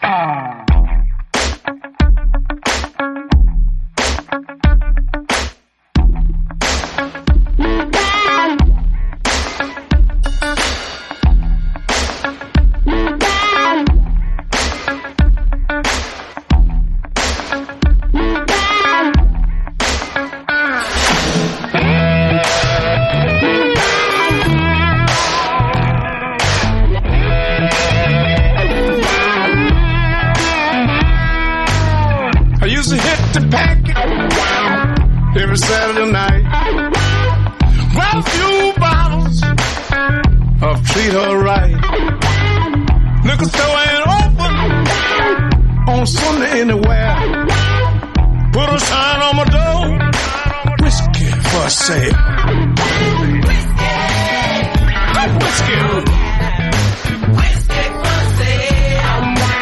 Every Saturday night, grab a few bottles of treat her right. Liquor store ain't open on Sunday anywhere. Put a sign on my door, whiskey for sale. Whiskey, good whiskey. Whiskey for sale.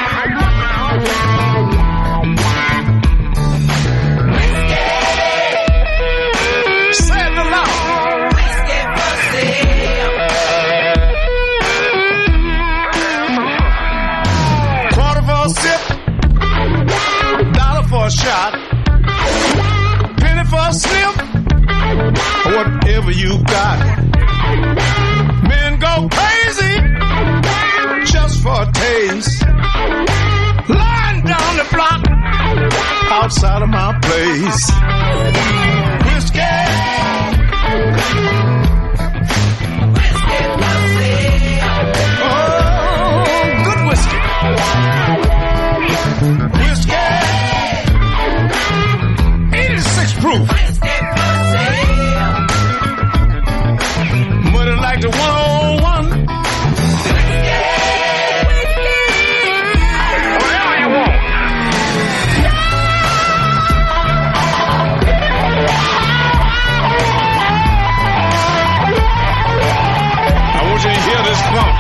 A shot, penny for a slip, whatever you got. Men go crazy just for a taste. Lying down the block outside of my place. Whiskey, oh, good whiskey. Whiskey. Proof. Money like the 101. Whatever you want. I want you to hear this funk.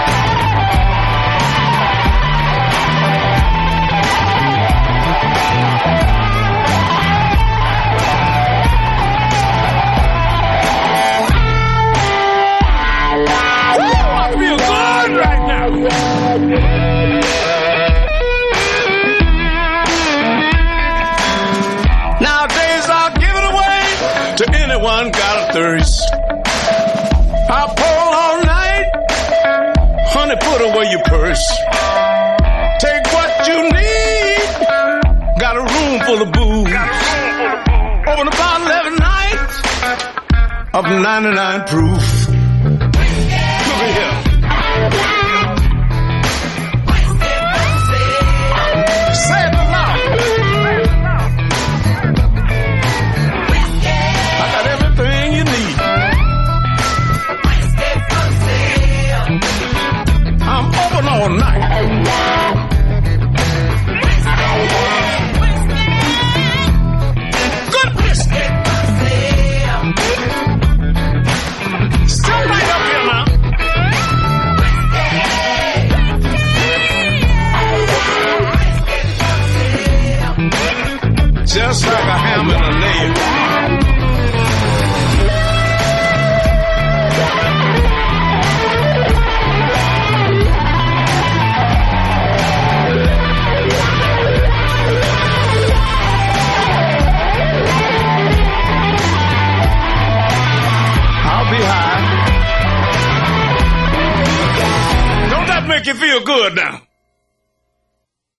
Nowadays I'll give it away to anyone got a thirst. I'll pull all night, honey, put away your purse. Take what you need, got a room full of booze. Open a bottle every night of 99 proof. Look at here. All night. Good whiskey. Still right up here now. Just like a ham and a nail. Make you feel good now.